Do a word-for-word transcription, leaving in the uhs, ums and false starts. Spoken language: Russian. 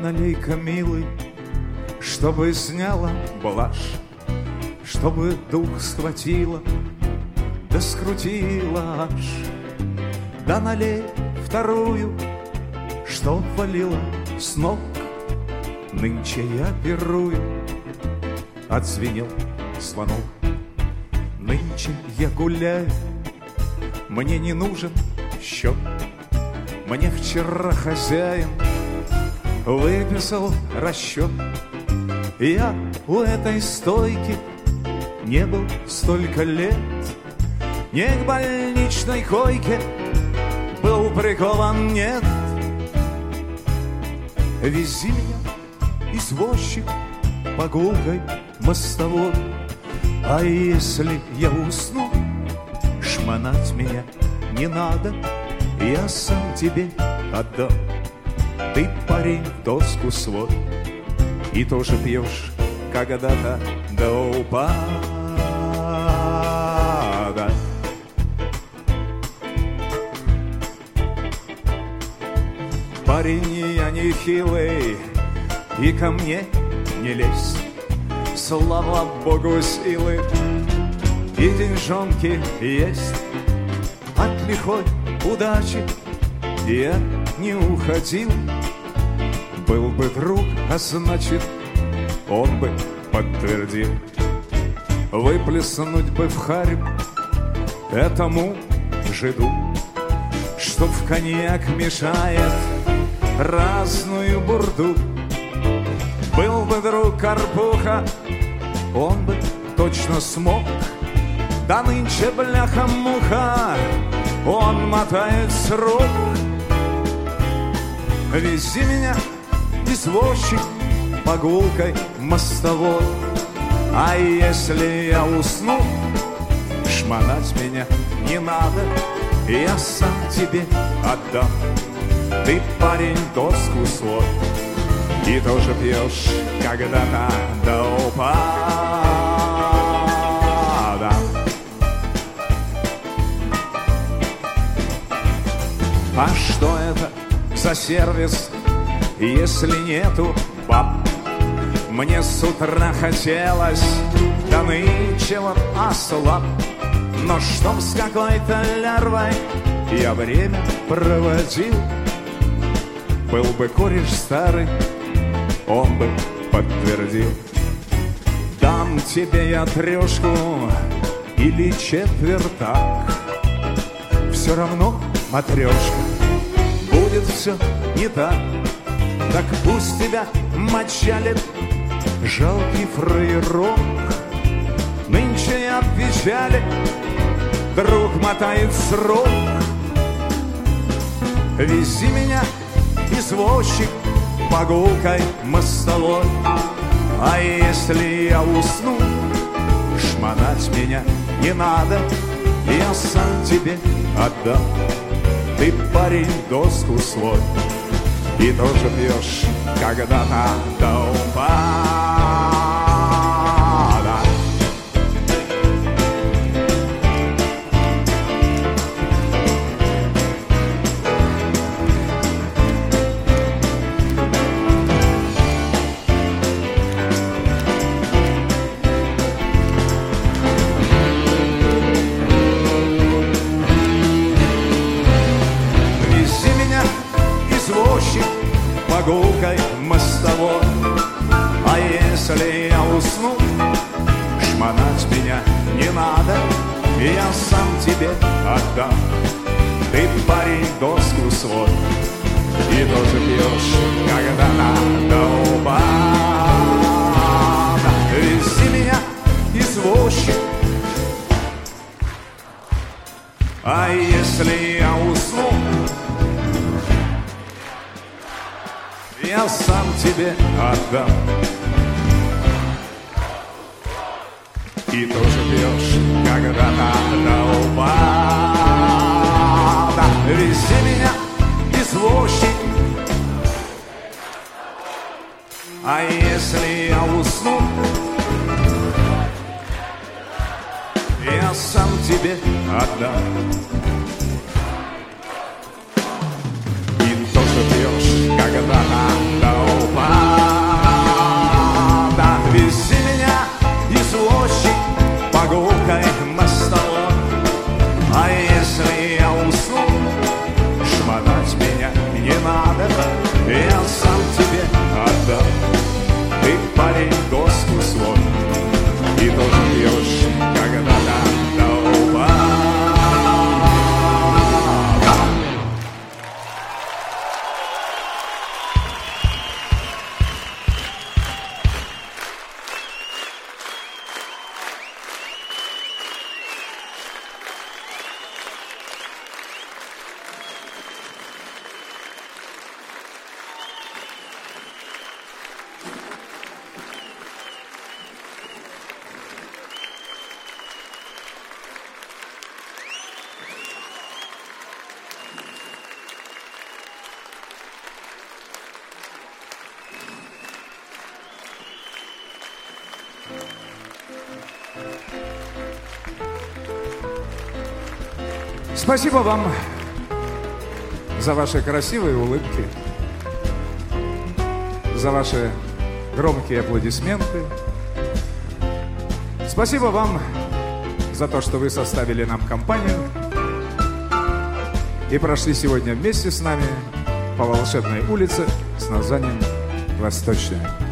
налей-ка, милый, чтобы сняла блажь, чтобы дух схватила, да скрутила аж. Да налей вторую, что валила с ног. Нынче я пирую, отзвенел звонок. Нынче я гуляю, мне не нужен счет. Мне вчера хозяин выписал расчет. Я у этой стойки не был столько лет. Не к больничной койке был прикован, нет. Вези меня, извозчик, по гулкой мостовой. А если я усну, шмонать меня не надо, я сам тебе отдам. Ты, парень, доску свой, и тоже пьешь когда-то до упада. Парень, я не хилый, и ко мне не лезь. Слава Богу, силы и деньжонки есть. От лихой удачи я не уходил. Был бы друг, а значит, он бы подтвердил. Выплеснуть бы в харю этому жиду, что в коньяк мешает разную бурду. Был бы друг Карпуха, он бы точно смог. Да нынче бляха-муха, он мотает срок. Вези меня, извозчик, по гулкой мостовой. А если я усну, шмонать меня не надо, я сам тебе отдам. Ты, парень, доску свой, и тоже пьешь когда-то до упада. А что это за сервис, если нету баб? Мне с утра хотелось, да нынче вот ослаб. Но чтоб с какой-то лярвой я время проводил, был бы кореш старый, он бы подтвердил. Дам тебе я трешку или четвертак, все равно, матрешка, будет все не так. Так пусть тебя мочалит жалкий фраерок. Нынче я в печали, друг мотает срок. Вези меня, извозчик, по гулкой мостовой. А если я усну, шмонать меня не надо, я сам тебе отдам. Ты, парень, доску свой, и тоже пьешь когда-то до упада. По гулкой мостовой. А если я усну, шмонать меня не надо, я сам тебе отдам. Ты, парень, доску свой, и тоже пьешь когда-то до упада. Вези меня, извозчик, а если я усну, я сам тебе отдам. И тоже пьешь когда-то до упада. Вези меня, извозчик, а если я усну, я сам тебе отдам. И тоже пьешь когда-то до упада. и тоже пьешь когда-то до упада. Спасибо вам за ваши красивые улыбки, за ваши громкие аплодисменты. Спасибо вам за то, что вы составили нам компанию и прошли сегодня вместе с нами по волшебной улице с названием Восточная.